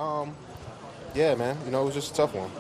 Yeah, man. You know, it was just a tough one.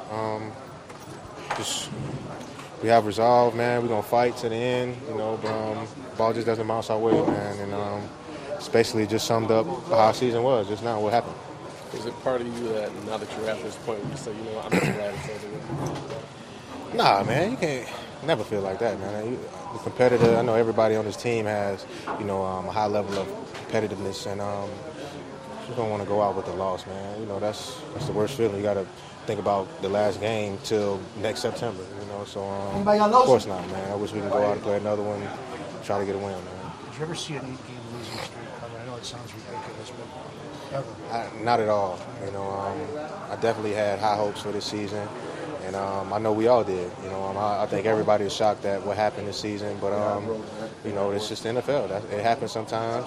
Just we have resolve, man. We're gonna fight to the end. You know, but ball just doesn't bounce our way, man. And it's basically just summed up how our season was just now. What happened? Is it part of you that now that you're at this point where you say, you know what, I'm just glad it's over with? Nah, man. You can't never feel like that, man. The competitor. I know everybody on this team has, you know, a high level of competitiveness, and you don't want to go out with a loss, man. You know, that's the worst feeling. You got to think about the last game till next September, you know. So, of course not, man. I wish we could go out and play another one, try to get a win, man. Did you ever see an 8-game losing streak coming? I know it sounds ridiculous, but ever? Not at all. You know, I definitely had high hopes for this season, and I know we all did. You know, I think everybody was shocked at what happened this season, but you know, it's just the NFL. It happens sometimes.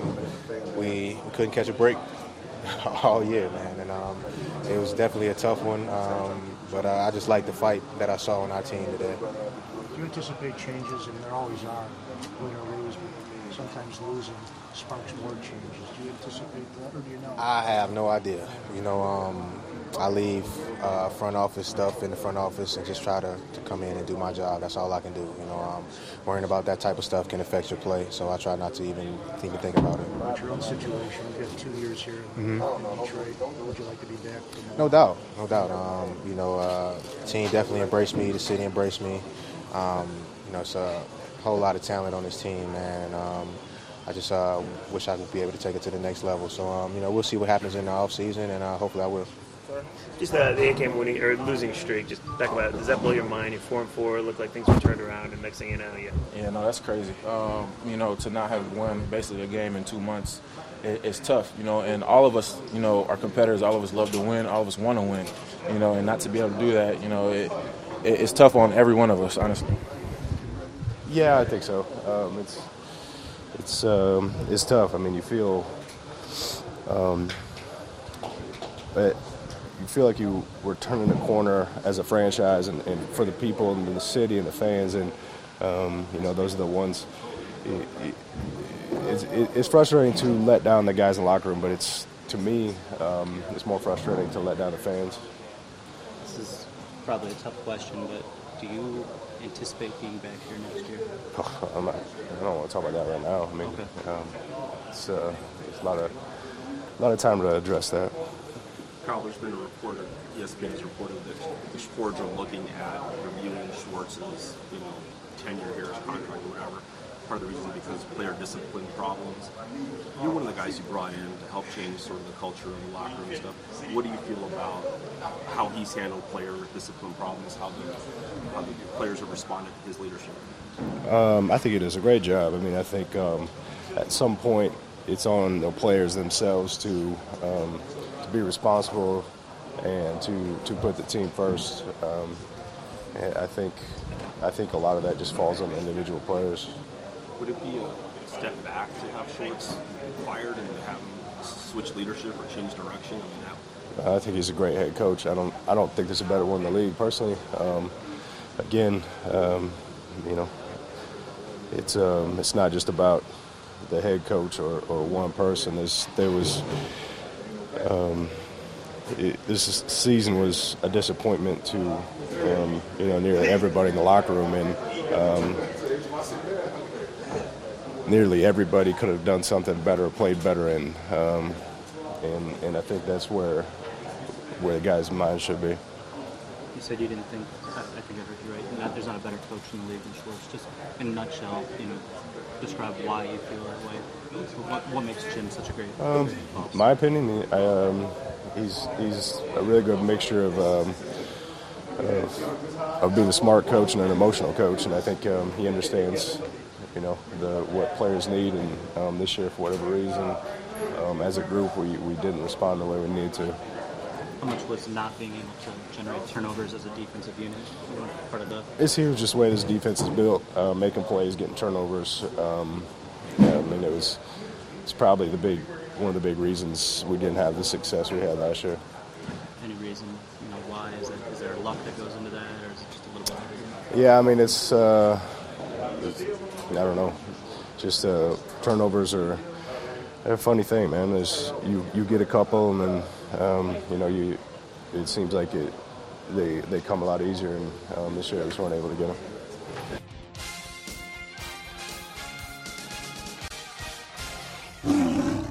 We couldn't catch a break all year, man, and it was definitely a tough one. But I just like the fight that I saw on our team today. Do you anticipate changes? And there always are, win or lose, but sometimes losing sparks more changes. Do you anticipate that, or do you know? I have no idea. You know, I leave front office stuff in the front office and just try to come in and do my job. That's all I can do. You know, worrying about that type of stuff can affect your play, so I try not to even think about it. About your own situation, you've got 2 years here in Detroit. Would you like to be back? No doubt. You know, the team definitely embraced me. The city embraced me. You know, it's a whole lot of talent on this team, man. And, I just wish I could be able to take it to the next level. So, you know, we'll see what happens in the offseason, and hopefully I will. Just the 8-game winning or losing streak. Just talk about it. Does that blow your mind? You're 4-4. Look like things were turned around, and next thing you know, Yeah, no, that's crazy. You know, to not have won basically a game in 2 months, it's tough. You know, and all of us, you know, are competitors. All of us love to win. All of us want to win. You know, and not to be able to do that, you know, it's tough on every one of us, honestly. Yeah, I think so. It's tough. I mean, you feel, but you feel like you were turning the corner as a franchise, and for the people and the city and the fans, and you know, those are the ones. It's frustrating to let down the guys in the locker room, but to me, it's more frustrating to let down the fans. This is probably a tough question, but do you anticipate being back here next year? I don't want to talk about that right now. I mean, okay. It's a lot of time to address that. Carl, there's been a reporter, ESPN has reported that the Sports are looking at reviewing Schwartz's, you know, tenure here, his contract or whatever. Part of the reason is because player discipline problems. You're one of the guys you brought in to help change sort of the culture of the locker room and stuff. What do you feel about how he's handled player discipline problems, how the players have responded to his leadership? I think he does a great job. I mean, I think at some point it's on the players themselves to be responsible and to put the team first. And I think a lot of that just falls on the individual players. Would it be a step back to have Schwartz fired and to have him switch leadership or change direction? I mean, I think he's a great head coach. I don't think there's a better one in the league personally. Again, you know, it's not just about the head coach or one person. This season was a disappointment to you know, nearly everybody in the locker room, and nearly everybody could have done something better or played better, and I think that's where the guys' minds should be. You said you didn't think, I think I heard you right, there's not a better coach in the league than Schwartz. Just in a nutshell, you know, describe why you feel that way. What makes Jim such a great boss? My opinion, he's a really good mixture of being a smart coach and an emotional coach, and I think he understands, you know, what players need, and this year, for whatever reason, as a group, we didn't respond the way we needed to. How much was not being able to generate turnovers as a defensive unit part of the? It's huge, just the way this defense is built, making plays, getting turnovers. I mean, it's probably one of the big reasons we didn't have the success we had last year. Any reason, you know, why? Is there luck that goes into that, or is it just a little bit bigger? Yeah, I mean, it's I don't know. Just turnovers are a funny thing, man. You get a couple, and then It seems like they come a lot easier, and this year I just weren't able to get them.